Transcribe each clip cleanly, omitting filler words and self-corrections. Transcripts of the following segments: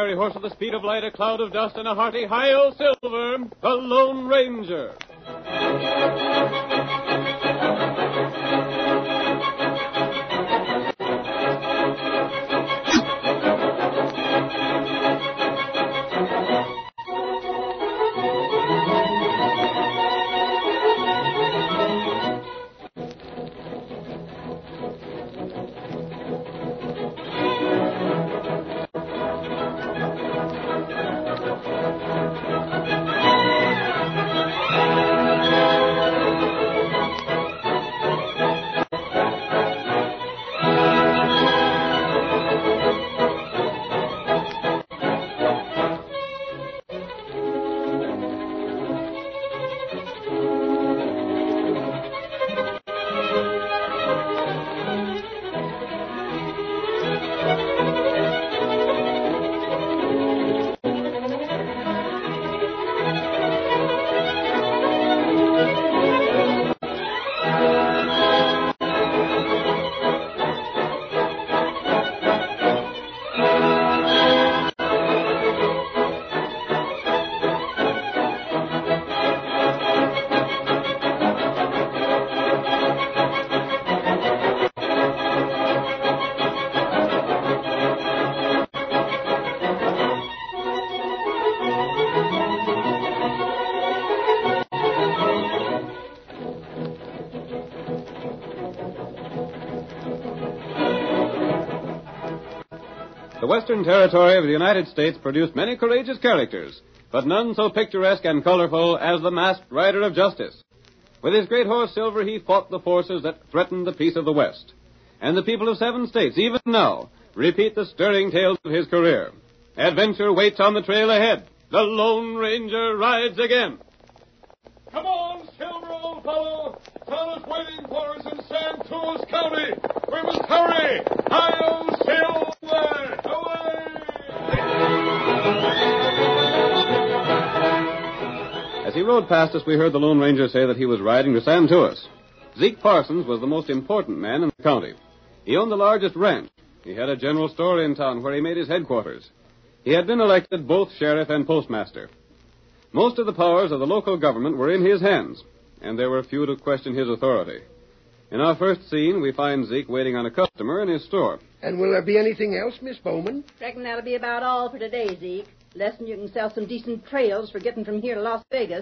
fiery horse with the speed of light, a cloud of dust, and a hearty hi-yo Silver, the Lone Ranger. The Western Territory of the United States produced many courageous characters, but none so picturesque and colorful as the Masked Rider of Justice. With his great horse Silver, he fought the forces that threatened the peace of the West. And the people of 7 states, even now, repeat the stirring tales of his career. Adventure waits on the trail ahead. The Lone Ranger rides again. Come on, Silver, old fellow. Town is waiting for us in Santos County. We must hurry. Hi-yo, Silver! Away! As he rode past us, we heard the Lone Ranger say that he was riding to Santos. Zeke Parsons was the most important man in the county. He owned the largest ranch. He had a general store in town where he made his headquarters. He had been elected both sheriff and postmaster. Most of the powers of the local government were in his hands, and there were few to question his authority. In our first scene, we find Zeke waiting on a customer in his store. And will there be anything else, Miss Bowman? Reckon that'll be about all for today, Zeke. Less than you can sell some decent trails for getting from here to Las Vegas.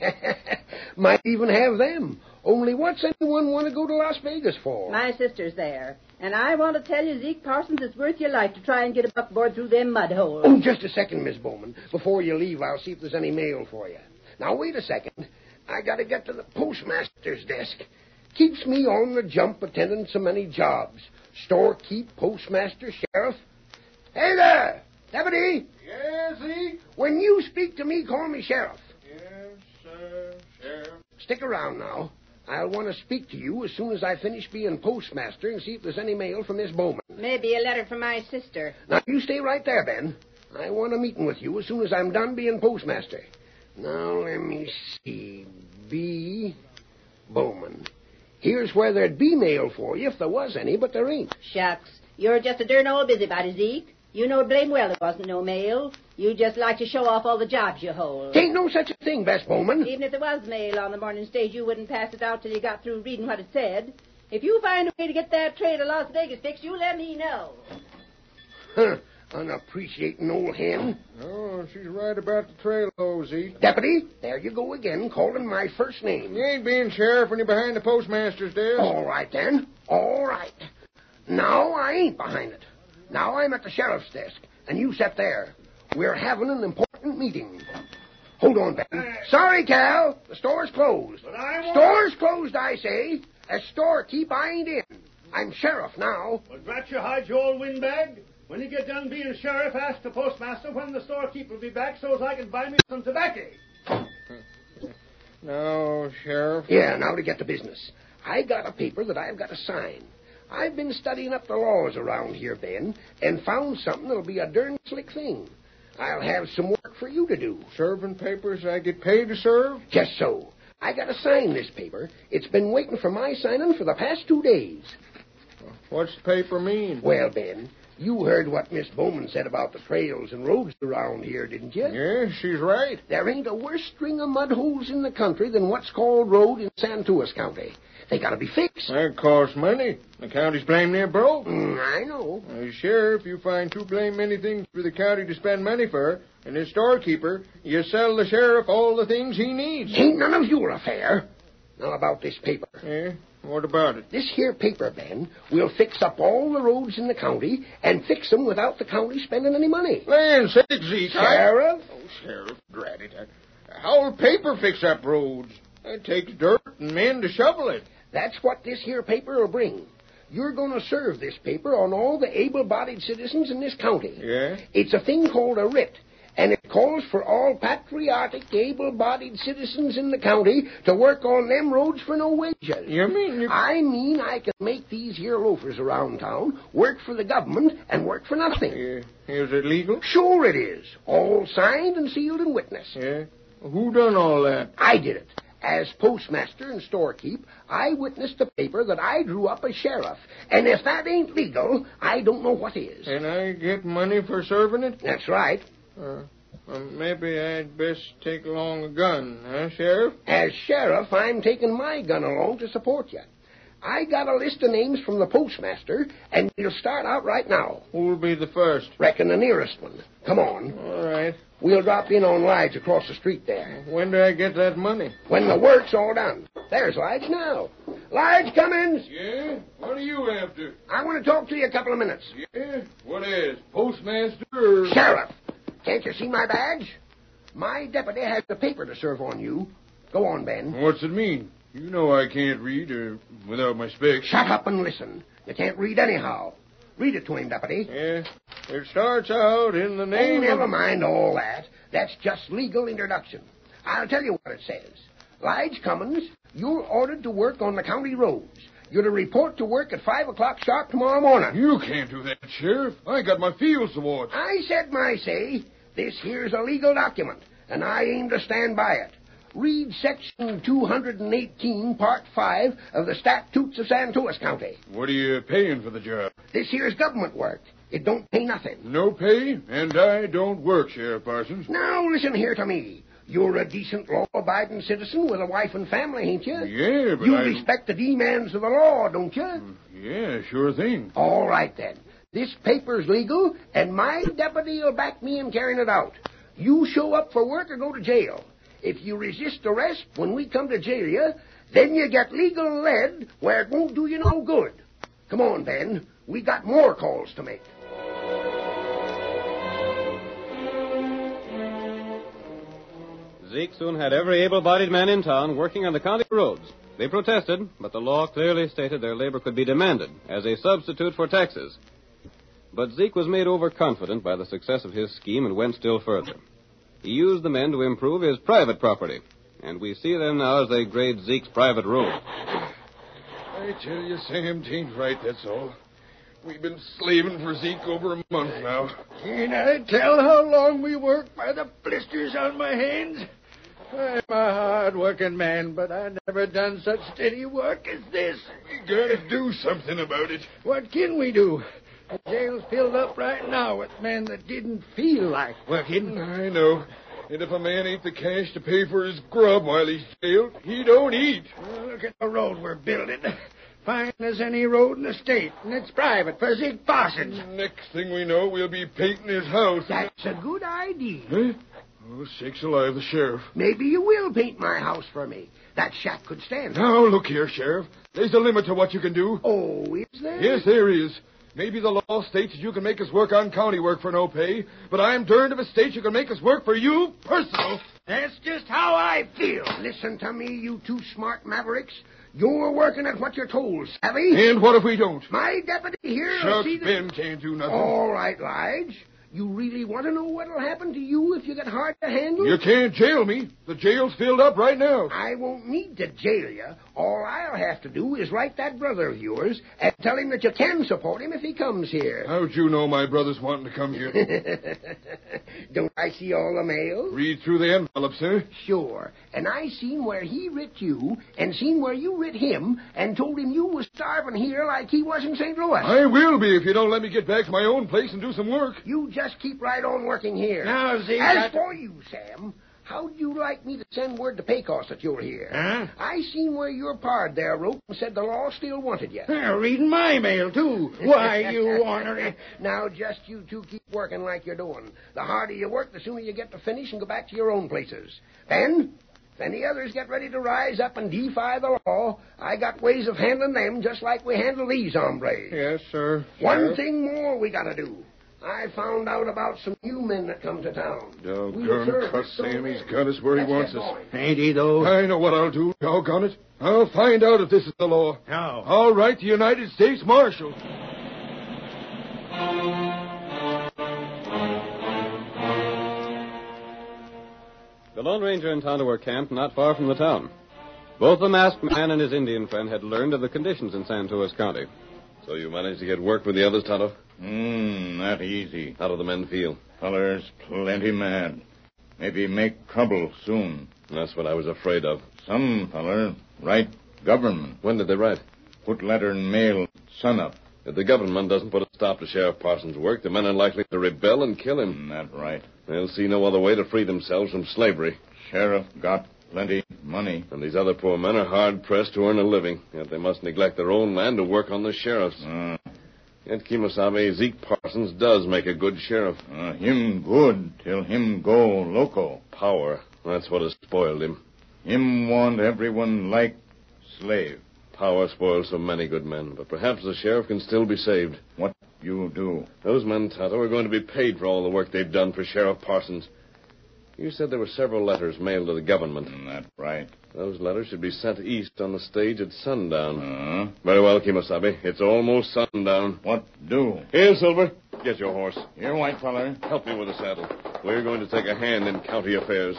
Might even have them. Only what's anyone want to go to Las Vegas for? My sister's there. And I want to tell you, Zeke Parsons, it's worth your life to try and get a buckboard through them mud holes. Oh, just a second, Miss Bowman. Before you leave, I'll see if there's any mail for you. Now, wait a second. I got to get to the postmaster's desk. Keeps me on the jump attending so many jobs. Storekeep, postmaster, sheriff. Hey there! Deputy! Yes, Zeke? When you speak to me, call me sheriff. Yes, sir, Sheriff. Stick around now. I'll want to speak to you as soon as I finish being postmaster and see if there's any mail from Miss Bowman. Maybe a letter from my sister. Now, you stay right there, Ben. I want a meeting with you as soon as I'm done being postmaster. Now, let me see. B. Bowman. Here's where there'd be mail for you if there was any, but there ain't. Shucks. You're just a darn old busybody, Zeke. You know blame well there wasn't no mail. You just like to show off all the jobs you hold. Ain't no such a thing, Bess Bowman. Even if there was mail on the morning stage, you wouldn't pass it out till you got through reading what it said. If you find a way to get that train to Las Vegas fixed, you let me know. Huh. Unappreciating old hen. Oh, she's right about the trail, though, Zeke. Deputy, there you go again, calling my first name. You ain't being sheriff when you're behind the postmaster's desk. All right, then. All right. Now I ain't behind it. Now I'm at the sheriff's desk, and you sit there. We're having an important meeting. Hold on, Ben. Sorry, Cal. The store's closed. But I want... Store's closed, I say. As storekeep, I ain't in. I'm sheriff now. Well, drat you, hide your old windbag. When you get done being sheriff, ask the postmaster when the storekeeper will be back so as I can buy me some tobacco. No, Sheriff. Yeah, now to get to business. I got a paper that I've got to sign. I've been studying up the laws around here, Ben, and found something that'll be a darn slick thing. I'll have some work for you to do. Serving papers I get paid to serve? Just so. I got to sign this paper. It's been waiting for my signing for the past 2 days. What's the paper mean? Well, Ben, You heard what Miss Bowman said about the trails and roads around here, didn't you? Yeah, she's right. There ain't a worse string of mud holes in the country than what's called road in Santuas County. They gotta be fixed. That costs money. The county's blame near broke. I know. Sheriff, you find too blame many things for the county to spend money for, and as storekeeper, you sell the sheriff all the things he needs. Ain't none of your affair. Now about this paper. Yeah? What about it? This here paper, Ben, will fix up all the roads in the county and fix them without the county spending any money. Land sakes, Zeke. Sheriff? Sheriff, drat it. How'll paper fix up roads? It takes dirt and men to shovel it. That's what this here paper will bring. You're going to serve this paper on all the able-bodied citizens in this county. Yeah? It's a thing called a writ, and it calls for all patriotic, able-bodied citizens in the county to work on them roads for no wages. You mean I mean I can make these here loafers around town work for the government and work for nothing. Is it legal? Sure it is. All signed and sealed and witnessed. Yeah? Who done all that? I did it. As postmaster and storekeep, I witnessed the paper that I drew up as sheriff. And if that ain't legal, I don't know what is. And I get money for serving it? That's right. Maybe I'd best take along a gun, huh, Sheriff? As sheriff, I'm taking my gun along to support you. I got a list of names from the postmaster, and we'll start out right now. Who'll be the first? Reckon the nearest one. Come on. All right. We'll drop in on Lige across the street there. When do I get that money? When the work's all done. There's Lige now. Lige Cummins! Yeah? What are you after? I want to talk to you a couple of minutes. Yeah? What is? Postmaster or... Sheriff! Can't you see my badge? My deputy has the paper to serve on you. Go on, Ben. What's it mean? You know I can't read without my specs. Shut up and listen. You can't read anyhow. Read it to him, deputy. Yeah. It starts out in the Oh, name never of... mind all that. That's just legal introduction. I'll tell you what it says. Lige Cummins, you're ordered to work on the county roads. You're to report to work at 5 o'clock sharp tomorrow morning. You can't do that, Sheriff. I got my fields to watch. I said my say. This here's a legal document, and I aim to stand by it. Read Section 218, Part 5 of the Statutes of Santuas County. What are you paying for the job? This here's government work. It don't pay nothing. No pay, and I don't work, Sheriff Parsons. Now listen here to me. You're a decent, law-abiding citizen with a wife and family, ain't you? Yeah, but You I... respect the demands of the law, don't you? Yeah, sure thing. All right, then. This paper's legal, and my deputy will back me in carrying it out. You show up for work or go to jail. If you resist arrest when we come to jail you, then you get legal lead where it won't do you no good. Come on, Ben. We got more calls to make. Zeke soon had every able-bodied man in town working on the county roads. They protested, but the law clearly stated their labor could be demanded as a substitute for taxes. But Zeke was made overconfident by the success of his scheme and went still further. He used the men to improve his private property, and we see them now as they grade Zeke's private road. I tell you, Sam, 'tain't right, that's all. We've been slaving for Zeke over a month now. Can I tell how long we work by the blisters on my hands? I'm a hard-working man, but I never done such steady work as this. We gotta do something about it. What can we do? The jail's filled up right now with men that didn't feel like working. I know. And if a man ain't the cash to pay for his grub while he's jailed, he don't eat. Well, look at the road we're building. Fine as any road in the state, and it's private for Zeke Parsons. Next thing we know, we'll be painting his house. That's a good idea. Huh? Oh, sakes alive, the sheriff. Maybe you will paint my house for me. That shack could stand. Now, look here, Sheriff. There's a limit to what you can do. Oh, is there? Yes, there is. Maybe the law states that you can make us work on county work for no pay, but I'm darned if it states you can make us work for you personal. That's just how I feel. Listen to me, you two smart mavericks. You're working at what you're told, savvy? And what if we don't? My deputy here will Shucks, see that... Ben can't do nothing. All right, Lige. You really want to know what'll happen to you if you get hard to handle? You can't jail me. The jail's filled up right now. I won't need to jail you. All I'll have to do is write that brother of yours and tell him that you can support him if he comes here. How'd you know my brother's wanting to come here? Don't I see all the mail? Read through the envelopes, sir. Sure. And I seen where he writ you and seen where you writ him and told him you was starving here like he was in St. Louis. I will be if you don't let me get back to my own place and do some work. You just keep right on working here. Now, Zeke, As for you, Sam, how'd you like me to send word to Pecos that you're here? Huh? I seen where your pard there wrote and said the law still wanted you. Reading my mail, too. Why, you ornery... Now, just you two keep working like you're doing. The harder you work, the sooner you get to finish and go back to your own places. Then, if any others get ready to rise up and defy the law, I got ways of handling them just like we handle these hombres. Yes, sir. One thing more we got to do. I found out about some new men that come to town. Doggone cuss Sam, he's got us where he wants us. Ain't he, though? I know what I'll do, doggone it. I'll find out if this is the law. How? I'll write the United States Marshal. The Lone Ranger and Tonto were camped not far from the town. Both the masked man and his Indian friend had learned of the conditions in Santos County. So you managed to get work with the others, Tonto? Not easy. How do the men feel? Fellers plenty mad. Maybe make trouble soon. That's what I was afraid of. Some feller write government. When did they write? Put letter in mail sunup. If the government doesn't put a stop to Sheriff Parsons' work, the men are likely to rebel and kill him. That right. They'll see no other way to free themselves from slavery. Sheriff got plenty money. And these other poor men are hard-pressed to earn a living. Yet they must neglect their own land to work on the sheriff's. Yet Kemosabe, Zeke Parsons does make a good sheriff. Him good till him go loco. Power. That's what has spoiled him. Him want everyone like slave. Power spoils so many good men, but perhaps the sheriff can still be saved. What you do? Those men, Tonto, are going to be paid for all the work they've done for Sheriff Parsons. You said there were several letters mailed to the government. That's right. Those letters should be sent east on the stage at sundown. Very well, Kemosabe. It's almost sundown. What do? Here, Silver. Get your horse. Here, white feller. Help me with the saddle. We're going to take a hand in county affairs.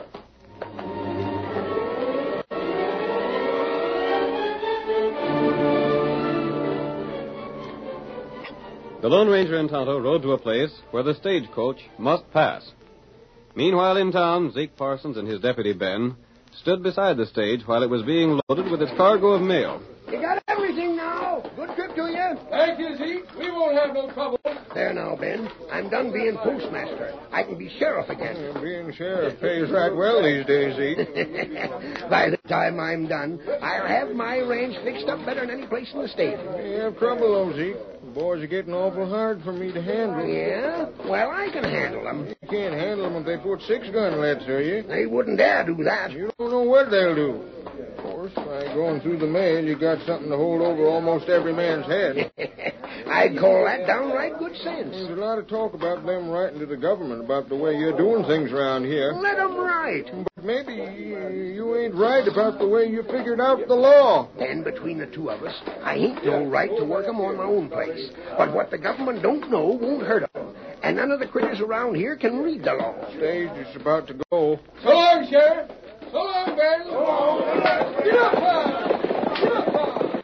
The Lone Ranger and Tonto rode to a place where the stagecoach must pass. Meanwhile, in town, Zeke Parsons and his deputy, Ben, stood beside the stage while it was being loaded with its cargo of mail. You got everything now. Good trip to you. Thank you, Zeke. We won't have no trouble. There now, Ben. I'm done being postmaster. I can be sheriff again. Being sheriff pays right well these days, Zeke. By the time I'm done, I'll have my ranch fixed up better than any place in the state. You have trouble, though, Zeke. The boys are getting awful hard for me to handle. Yeah? Well, I can handle them. You can't handle them if they put 6-gun leads to you. They wouldn't dare do that. You don't know what they'll do. Of course, by going through the mail, you got something to hold over almost every man's head. I'd call that downright good sense. There's a lot of talk about them writing to the government about the way you're doing things around here. Let them write. But maybe you ain't right about the way you figured out the law. And between the two of us, I ain't no right to work 'em on my own place. But what the government don't know won't hurt 'em. And none of the critters around here can read the law. Stage is about to go. So long, Sheriff. So long, Ben. So long. Get up, pal. Get up, pal.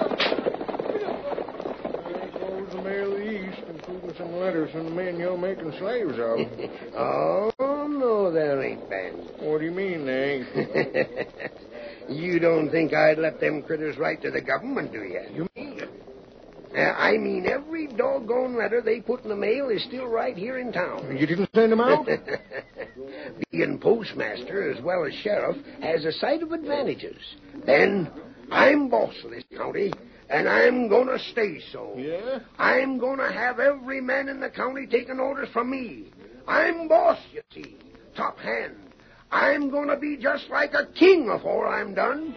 There goes the mail of the East, including some letters from the men you're making slaves of. Oh, no, there ain't, Ben. What do you mean, they ain't? You don't think I'd let them critters write to the government, do you? You mean? I mean, every doggone letter they put in the mail is still right here in town. You didn't send them out? Being postmaster as well as sheriff has a sight of advantages. Then, I'm boss of this county, and I'm going to stay so. Yeah? I'm going to have every man in the county taking orders from me. I'm boss, you see. Top hand. I'm going to be just like a king before I'm done.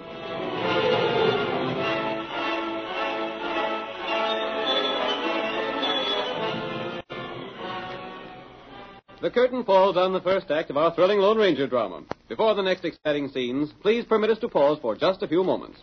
The curtain falls on the first act of our thrilling Lone Ranger drama. Before the next exciting scenes, please permit us to pause for just a few moments.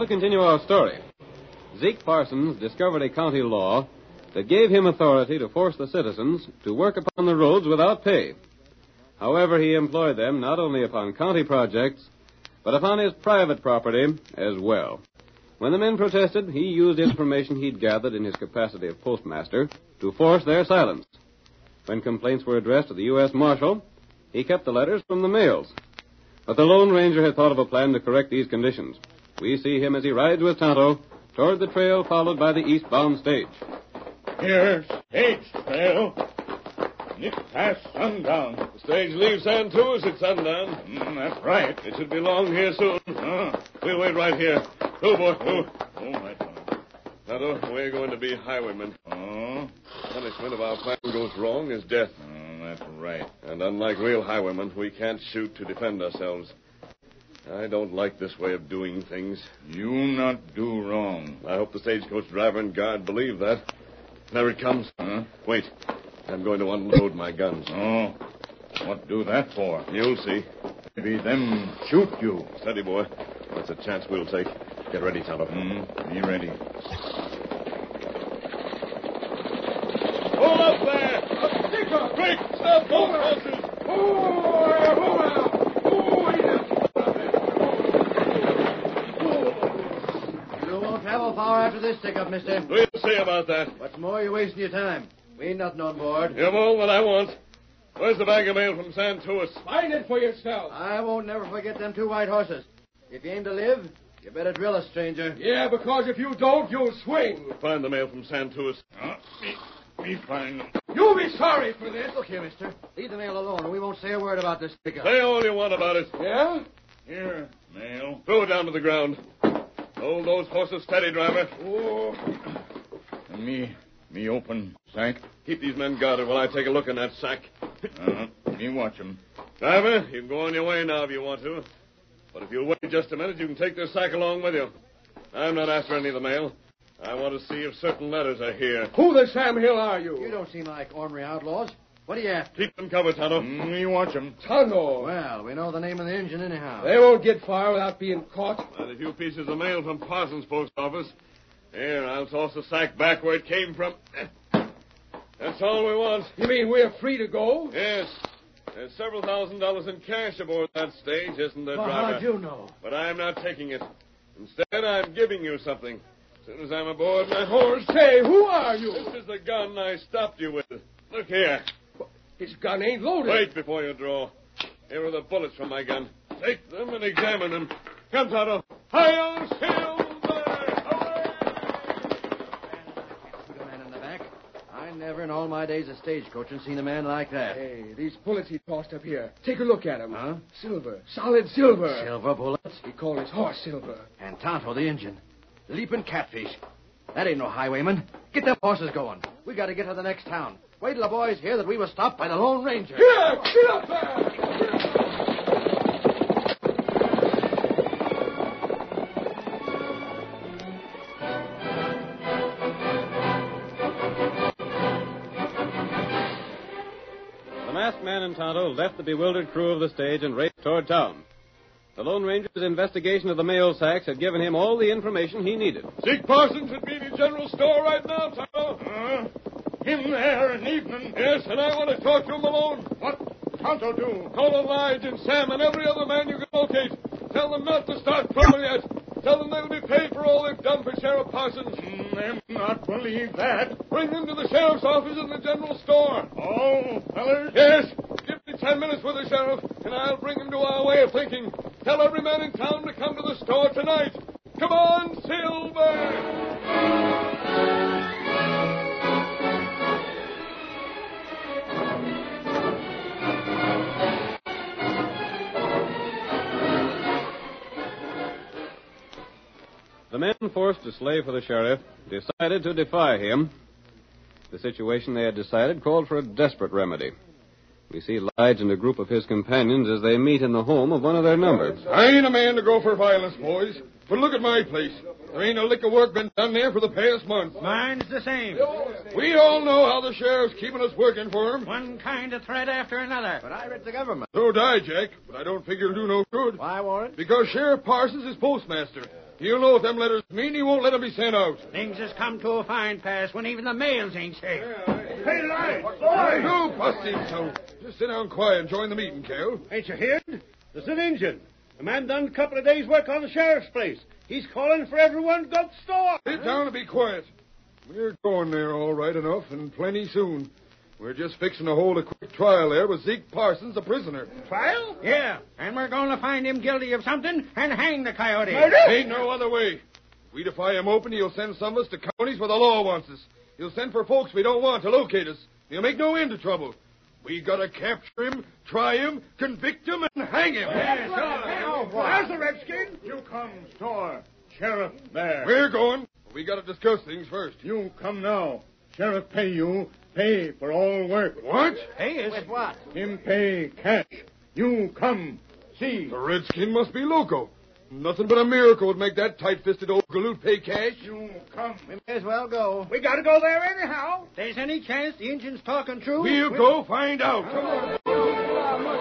to continue our story. Zeke Parsons discovered a county law that gave him authority to force the citizens to work upon the roads without pay. However, he employed them not only upon county projects, but upon his private property as well. When the men protested, he used information he'd gathered in his capacity of postmaster to force their silence. When complaints were addressed to the U.S. Marshal, he kept the letters from the mails. But the Lone Ranger had thought of a plan to correct these conditions. We see him as he rides with Tonto toward the trail followed by the eastbound stage. Here's stage trail. It's past sundown. The stage leaves Santuas at sundown. That's right. It should be along here soon. We'll wait right here. Go, boy, go. Oh, right. Tonto, we're going to be highwaymen. Oh, Punishment if our plan goes wrong is death. that's right. And unlike real highwaymen, we can't shoot to defend ourselves. I don't like this way of doing things. You not do wrong. I hope the stagecoach driver and guard believe that. There it comes. Wait. I'm going to unload my guns. Oh, what do that for? You'll see. Maybe them shoot you. Steady, boy. That's a chance we'll take. Get ready, Tonto. Be ready. Hold up there! Sticker! Quick! Stop those horses! You won't travel far after this stick-up, mister. We'll see about that. What's more, you're wasting your time. We ain't nothing on board. You're all that I want. Where's the bag of mail from Santuas? Find it for yourself. I won't never forget them 2 white horses. If you aim to live, you better drill us, stranger. Yeah, because if you don't, you'll swing. Find the mail from Santuas. Me find them. You'll be sorry for this. Look here, mister. Leave the mail alone, and we won't say a word about this stick-up. Say all you want about it. Yeah? Here, mail. Throw it down to the ground. Hold those horses steady, driver. Oh. And me open sack. Keep these men guarded while I take a look in that sack. Me watch 'em. Driver, you can go on your way now if you want to. But if you'll wait just a minute, you can take this sack along with you. I'm not after any of the mail. I want to see if certain letters are here. Who the Sam Hill are you? You don't seem like ornery outlaws. What do you have? Keep them covered, Tonto. Me watch 'em. Tonto. Well, we know the name of the engine anyhow. They won't get far without being caught. And a few pieces of mail from Parsons' post office. Here, I'll toss the sack back where it came from. That's all we want. You mean we're free to go? Yes. There's several $1,000s in cash aboard that stage, isn't there, driver? How'd you know? But I'm not taking it. Instead, I'm giving you something. As soon as I'm aboard my horse. Say, who are you? This is the gun I stopped you with. Look here. His gun ain't loaded. Wait before you draw. Here are the bullets from my gun. Take them and examine them. Come, Tonto. Hi-yo, Silver! Away! Shoot a man in the back. I never in all my days of stagecoaching seen a man like that. Hey, these bullets he tossed up here. Take a look at them. Huh? Silver. Solid silver. Silver bullets. He called his horse Silver. And Tonto, the engine. Leaping catfish. That ain't no highwayman. Get them horses going. We got to get to the next town. Wait till the boys hear that we were stopped by the Lone Ranger. Here! Get up there! The masked man and Tonto left the bewildered crew of the stage and raced toward town. The Lone Ranger's investigation of the mail sacks had given him all the information he needed. Zeke Parsons at Beatty General Store right now, Tonto. Him there in evening. Yes, and I want to talk to him alone. What Tonto do? Call Lige and Sam and every other man you can locate. Tell them not to start trouble yet. Tell them they'll be paid for all they've done for Sheriff Parsons. Them not believe that. Bring them to the sheriff's office in the general store. Oh, fellers. Yes. Give me 10 minutes with the sheriff, and I'll bring him to our way of thinking. Tell every man in town to come to the store tonight. Come on, Silver! The men forced to slave for the sheriff decided to defy him. The situation they had decided called for a desperate remedy. We see Lige and a group of his companions as they meet in the home of one of their number. I ain't a man to go for violence, boys. But look at my place. There ain't a lick of work been done there for the past month. Mine's the same. We all know how the sheriff's keeping us working for him. One kind of threat after another. But I read the government. So die, Jack. But I don't figure it'll do no good. Why, Warren? Because Sheriff Parsons is postmaster. He'll know what them letters mean. He won't let them be sent out. Things has come to a fine pass when even the mails ain't safe. Hey, Light! No busting, so. Just sit down quiet and join the meeting, Cal. Ain't you heard? There's an Injun. The man done a couple of days' work on the sheriff's place. He's calling for everyone to go to the store. Sit down and be quiet. We're going there all right enough, and plenty soon. We're just fixing to hold a quick trial there with Zeke Parsons, a prisoner. Trial? Yeah, and we're going to find him guilty of something and hang the coyote. Ain't no other way. If we defy him open, he'll send some of us to counties where the law wants us. He'll send for folks we don't want to locate us. He'll make no end of trouble. We gotta capture him, try him, convict him, and hang him. There's the redskin. You come, store. Sheriff there. We're going. We gotta discuss things first. You come now. Sheriff pay you. Pay for all work. What? Hey, with what? Him pay cash. You come. See. The redskin must be loco. Nothing but a miracle would make that tight-fisted old galoot pay cash. You come. We may as well go. We got to go there anyhow. If there's any chance the Injun's talking true, We'll go find out. Come on.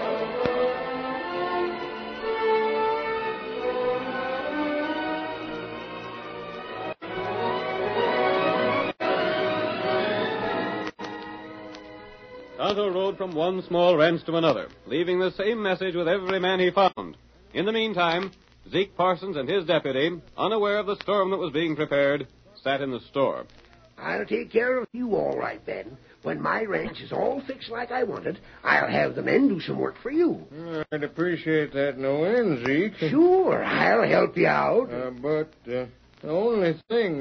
Tonto rode from one small ranch to another, leaving the same message with every man he found. In the meantime, Zeke Parsons and his deputy, unaware of the storm that was being prepared, sat in the store. I'll take care of you all right, Ben. When my ranch is all fixed like I want it, I'll have the men do some work for you. I'd appreciate that no end, Zeke. Sure, I'll help you out. But the only thing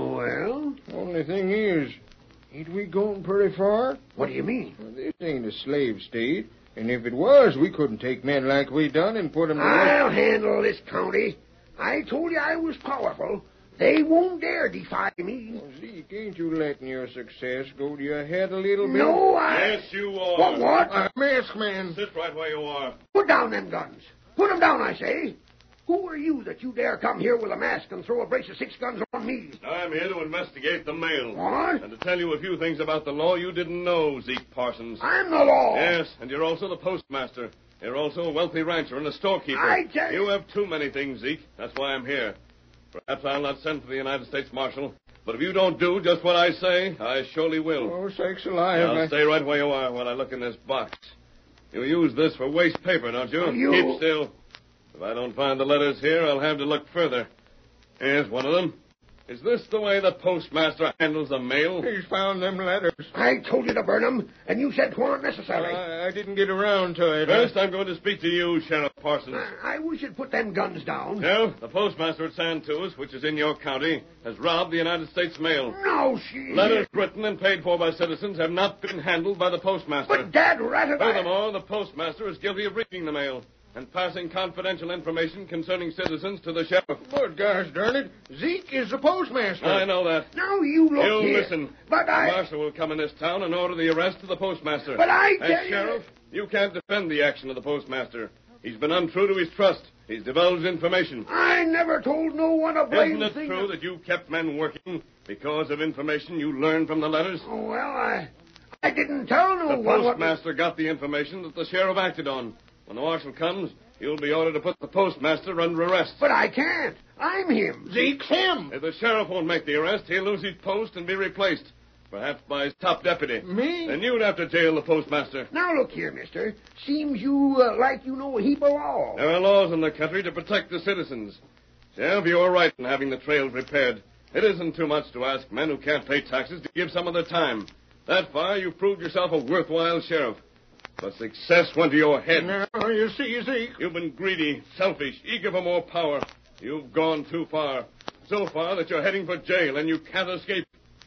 Well? Only thing is, ain't we going pretty far? What do you mean? Well, this ain't a slave state. And if it was, we couldn't take men like we done and put them to work. I'll handle this county. I told you I was powerful. They won't dare defy me. Well, Zeke, ain't you letting your success go to your head a little bit? No, I... Yes, you are. What? I'm masked man. Sit right where you are. Put down them guns. Put them down, I say. Who are you that you dare come here with a mask and throw a brace of 6 guns on me? I'm here to investigate the mail. What? And to tell you a few things about the law you didn't know, Zeke Parsons. I'm the law. Yes, and you're also the postmaster. You're also a wealthy rancher and a storekeeper. I tell you... You have too many things, Zeke. That's why I'm here. Perhaps I'll not send for the United States Marshal, but if you don't do just what I say, I surely will. Oh, sakes alive. Now, stay right where you are while I look in this box. You use this for waste paper, don't you? Keep still. If I don't find the letters here, I'll have to look further. Here's one of them. Is this the way the postmaster handles the mail? He's found them letters. I told you to burn them, and you said 'twa'n't necessary. I didn't get around to it. First, I'm going to speak to you, Sheriff Parsons. I wish you'd put them guns down. No, the postmaster at Santuas, which is in your county, has robbed the United States mail. No, she... Letters written and paid for by citizens have not been handled by the postmaster. But Dad ratted... Furthermore, the postmaster is guilty of reading the mail and passing confidential information concerning citizens to the sheriff. But gosh darn it, Zeke is the postmaster. I know that. Now you look You here. listen. But The I... marshal will come in this town and order the arrest of the postmaster. But I tell As you... sheriff, you can't defend the action of the postmaster. He's been untrue to his trust. He's divulged information. I never told no one a blame Isn't it thing. true that you kept men working because of information you learned from the letters? Oh, well, I didn't tell no The one postmaster got the information that the sheriff acted on. When the marshal comes, you'll be ordered to put the postmaster under arrest. But I can't. I'm him. Zeke's him. If the sheriff won't make the arrest, he'll lose his post and be replaced. Perhaps by his top deputy. Me? Then you'd have to jail the postmaster. Now, look here, mister. Seems you like you know a heap of law. There are laws in the country to protect the citizens. Sheriff, you are right in having the trail repaired. It isn't too much to ask men who can't pay taxes to give some of their time. That far, you've proved yourself a worthwhile sheriff. But success went to your head. Now, you see, Zeke. You've been greedy, selfish, eager for more power. You've gone too far. So far that you're heading for jail and you can't escape.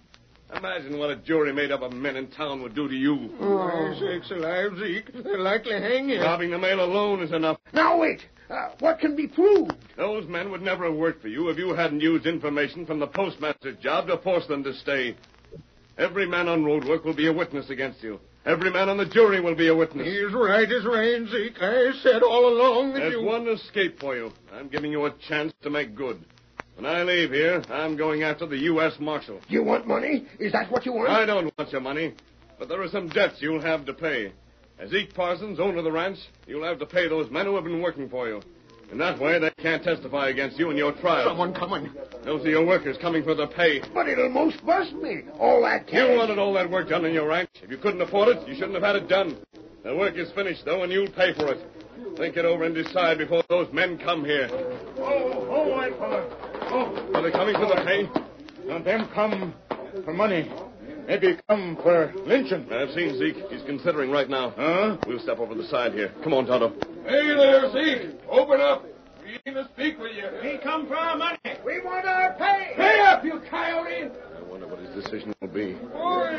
Imagine what a jury made up of men in town would do to you. Oh, sakes alive, Zeke. They'll likely hang you. Robbing the mail alone is enough. Now, wait. What can be proved? Those men would never have worked for you if you hadn't used information from the postmaster's job to force them to stay. Every man on road work will be a witness against you. Every man on the jury will be a witness. He's right as rain, Zeke. I said all along that There's one escape for you. I'm giving you a chance to make good. When I leave here, I'm going after the U.S. Marshal. You want money? Is that what you want? I don't want your money, but there are some debts you'll have to pay. As Zeke Parsons, owner of the ranch, you'll have to pay those men who have been working for you. In that way, they can't testify against you in your trial. Someone coming. Those are your workers coming for the pay. But it'll most bust me. All that cash. You wanted all that work done in your ranch. If you couldn't afford it, you shouldn't have had it done. The work is finished, though, and you'll pay for it. Think it over and decide before those men come here. Oh, white fella. Oh. Are they coming for the pay? Don't them come for money. Maybe come for lynching. I've seen Zeke. He's considering right now. Huh? We'll step over the side here. Come on, Tonto. Hey there, Zeke. Open up. We need to speak with you. We come for our money. We want our pay. Pay up, you coyote. I wonder what his decision will be. Boys!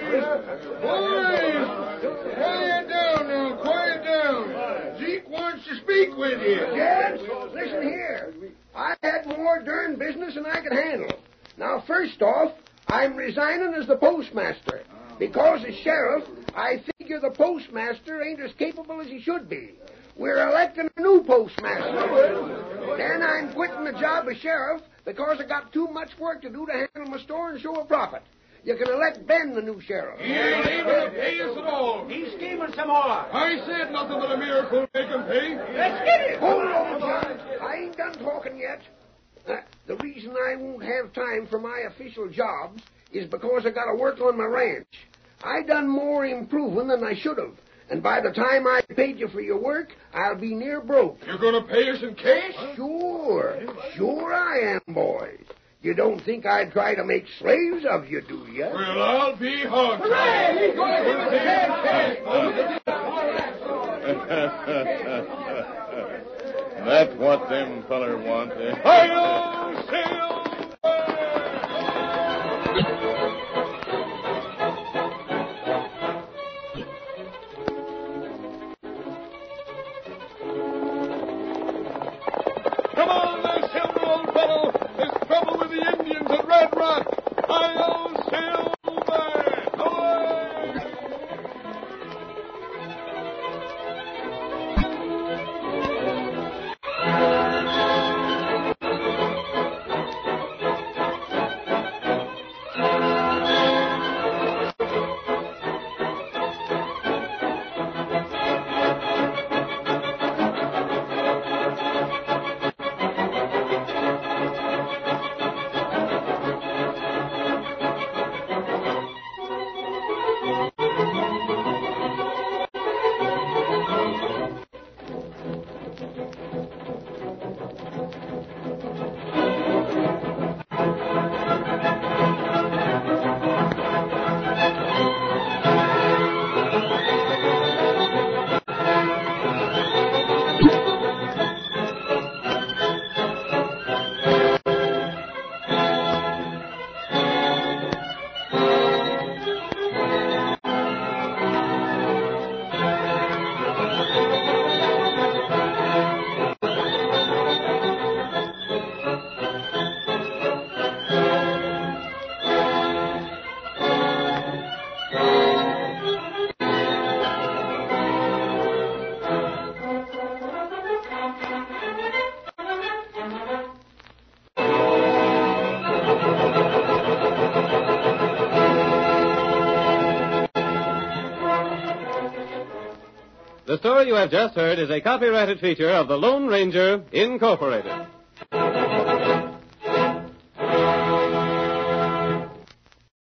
Quiet down now. Quiet down. Zeke wants to speak with you. Yes? Listen here. I had more darn business than I could handle. Now, first off, I'm resigning as the postmaster. Because as sheriff, I figure the postmaster ain't as capable as he should be. We're electing a new postmaster. Then I'm quitting the job of sheriff because I got too much work to do to handle my store and show a profit. You can elect Ben the new sheriff. He ain't able to pay us at all. He's scheming some more. I said nothing but a miracle make him pay. Let's get it. Hold on, John. I ain't done talking yet. The reason I won't have time for my official jobs is because I got to work on my ranch. I done more improving than I should have. And by the time I paid you for your work, I'll be near broke. You're going to pay us in cash? Sure. Sure I am, boys. You don't think I'd try to make slaves of you, do you? Well, I'll be hung. Hooray! He's going to give us a cash. That's what them feller want. Hi-yo, Silver! Come on there, Silver, old fellow. There's trouble with the Indians at Red Rock. Hi-yo, Silver! Away! The story you have just heard is a copyrighted feature of the Lone Ranger, Incorporated.